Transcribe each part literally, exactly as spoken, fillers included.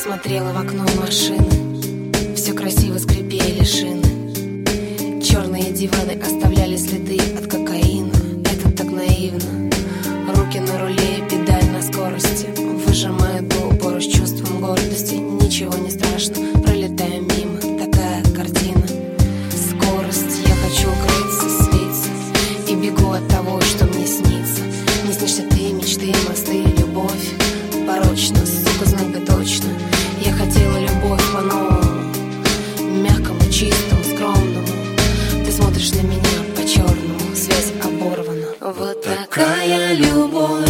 смотрела в окно машины, все красиво скрипели шины. Черные диваны оставляли следы от кокаина. Это так наивно. Руки на руле, педаль на скорости. Выжимая до упора с чувством гордости. Ничего не страшно, пролетая мимо. Такая картина. Скорость, я хочу укрыться, слиться. И бегу от того, что мне снится. Не снишься ты, мечты, мосты, любовь. Порочно, сука, знать бы точно. Я хотела любовь по-новому, мягкому, чистому, скромному. Ты смотришь на меня по-черному, связь оборвана. Вот такая любовь.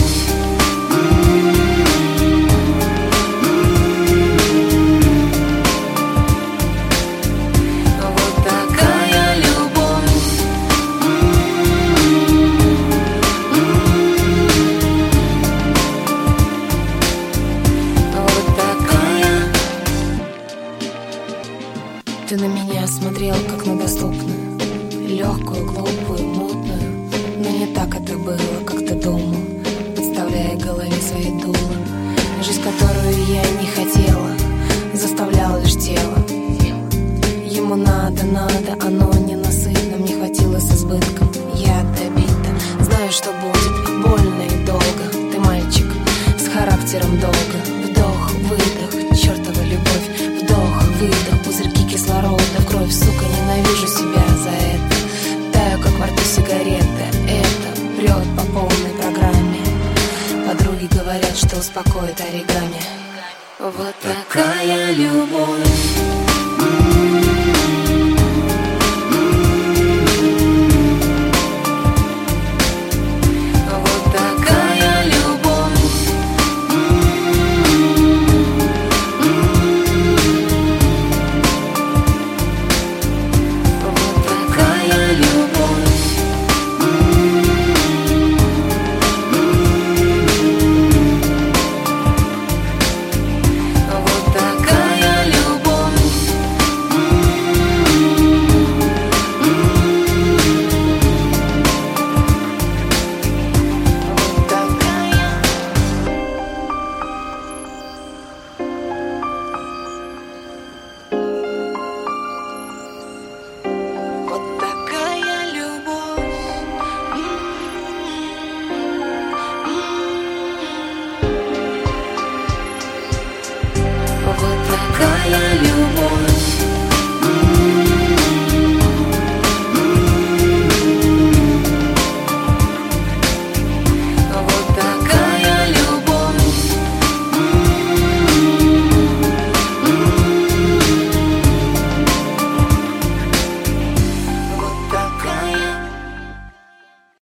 Ты на меня смотрел, как на доступную, легкую, глупую, мутную. Но не так это было, как ты думал, подставляя голове свои дула. Жизнь, которую я не хотела, заставляла лишь тело. Ему надо, надо, оно ненасытно. Мне хватило с избытком, я добита. Знаю, что будет больно и долго. Ты мальчик с характером долго. Вдох, выдох, чертова любовь. Вдох, выдох, пузырьки кислорода в кровь, сука, ненавижу себя за это. Таю, как во рту сигарета, это прет по полной программе. Подруги говорят, что успокоит оригами. Вот такая любовь.